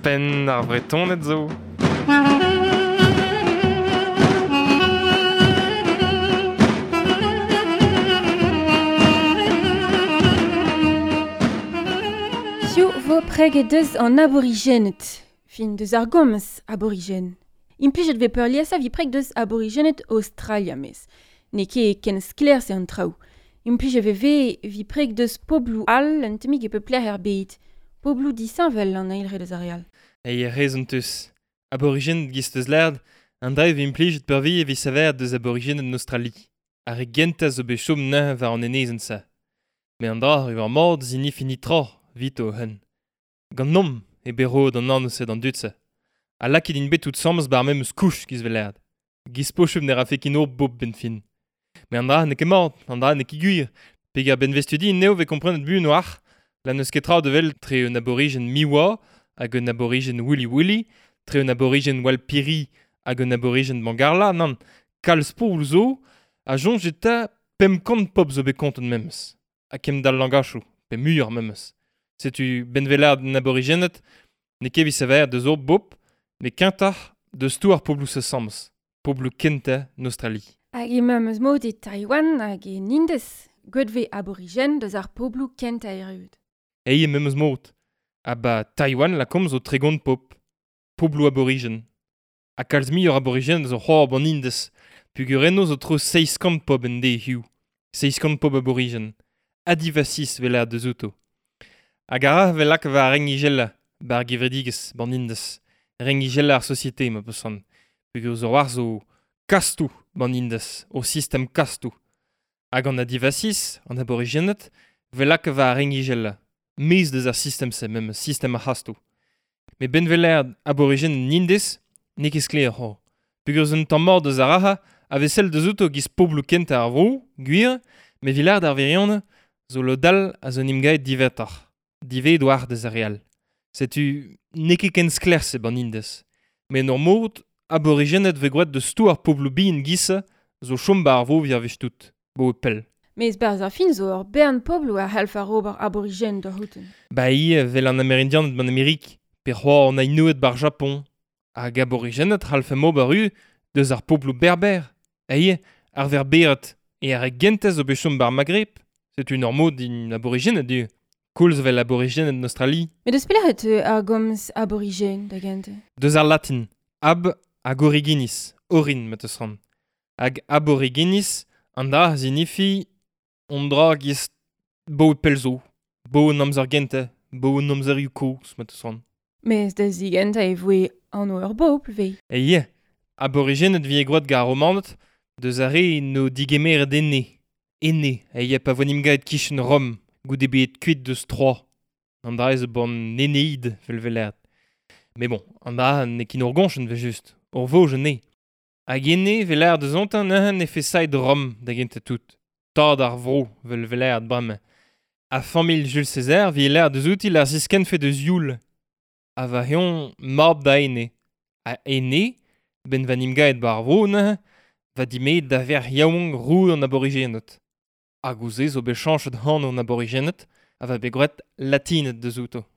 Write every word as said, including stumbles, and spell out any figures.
pen ar vretonet zo. Piv vo preg e deus an aborigenet, fin deus ar gomz aborigen. Implijet ve peurliasañ vi preg deus aborigenet Australia mes. Ne ket ken skler se an traoù. Implijet ve ve vi preg deus poblou al un temig e peupler er bet. Poblou disanvel an eilre deus arial. E e rezontus. Aborigen gist eus lerd, an dreiv implijet per vi e vi saver deus aborigen en Australie. Ar e genta zo bet chom neuñ war an enezen sa. Me an dra ur mord zini fini tra, vito hen. Gant nom e berod an anouset an dutse. A lakit in bet tout sams bar mem eus kouch giz ve lerd. Giz po chom ne rafe kin ur bob ben fin. Me an dra ne ket mord, an dra ne ket gwir. Peg ar ben vestudi neo ve komprenet bu noar, la neus ket tra devel tre un aborigen miwa hag un aborigen wuli wuli, tre un aborigen walpiri hag un aborigen bangarla, nan, kalz pou zo, a jonj eta pem kant pop zo bet konten memes. A kem dal langachou, pe mur memes. Setu benvelard un aborigenet, ne ket vi saver deus ur bop, me kentar deus tou ar poblou se sams, poblou kenta n'Australie. Hag e memes mod e Taiwan hag e nindes, gwed ve aborigen deus ar poblou kenta erud. Eie memes mod. A ba Taiwan la kom zo tregont pop, poblou aborigen. A kalz mi ur aborigen zo c'hoar ban indes, pugurenno zo tro seiskant pop en de hiu. Seiskant pop aborigen. Adivasis veler deus outo. Hag ara velak va rengigella, bar givredigez ban indes. Rengigella ar societe ma pesan. Pugur zo war zo kastou ban indes, o sistem kastou. Hag an adivasis, an aborigenet, velak va rengigella. Mez deus ar sistem se, mem sistem a hastou. Me benveler aborigen nindes, ne ket skler ho. Pugur zun tamm mord deus ar aha, a vesel deus outo giz poblou kenta ar vrou, gwir, me vilard ar verion, zo lo dal a zon imgaet divertar. Divet war deus ar real. Setu ne ket ken skler se ban indes. Me nor mod, aborigenet ve gwaet deus tou ar poblou bin gisa, zo chom ba ar vrou vir vechtout, bo e pell. Mez berzh ar fin zo ur bern poblou a half ar ober aborigen d'ar houten. Ba ie, vel an amerindianet ban Amerik, pe c'hoar an ainoet bar Japon. Hag aborigenet half em ober u deus ar poblou berber. Aie, ar verberet e ar e gentez o bechom bar Maghreb. Setu nor mod din aborigenet du. Koulz vel aborigenet n'Australie. Me deus pelec'het ar gomz aborigen da gente? Deus ar latin. Ab hag originis. Orin, met eus ran. Hag aboriginis, an da zinifi on dra giz bo e pelzo. Bo un amzer gente, bo un amzer yuko, met eus ran. Mez deus digent e voe an o ur bopl vei. E ie, aborigenet vi e groat gar romanet, deus ar re no digemeret enne. Enne, e ie pa vonim gaet kichen rom, goude bet kuit deus troa. An da ez bon neneid vel velert. Me bon, an da ne kin ur gonchen ve just, ur voj ne. Hag enne velert deus ontan neuan e fesaid rom da gente tout. Tad ar vro vel velert brame. A famil Jules César vi ler deus outil ar zisken fe deus youl. A va heon marb da enne. A enne, ben vanim gaet bar vro neuan, va dimet da ver yaouang roue an aborigenet. Hag ouze zo bechanchet han an aborigenet, a va begret latinet deus outo.